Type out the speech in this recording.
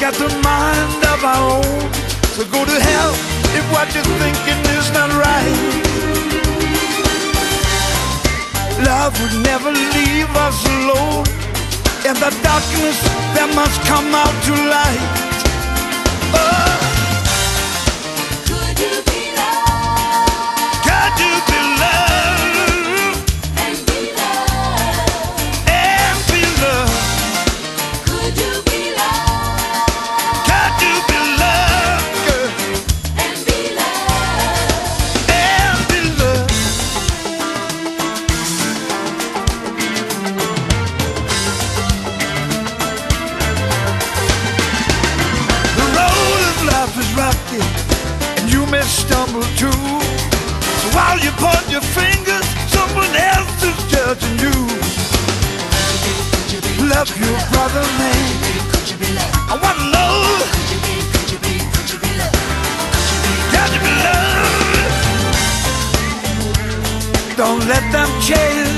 got the mind of our own. So go to hell if what you're thinking is not right. Love would never leave us alone. In the darkness there must come out to light. Oh. Could you be loved? Could you be loved? And be loved. And be loved. Could you be loved? Could you be loved, girl? And be loved. And be loved. The road of life is rocky, and you may stumble too. So while you point your fingers, someone else is judging you. Love your brother, man. I want to know. Could you be loved? Don't let them change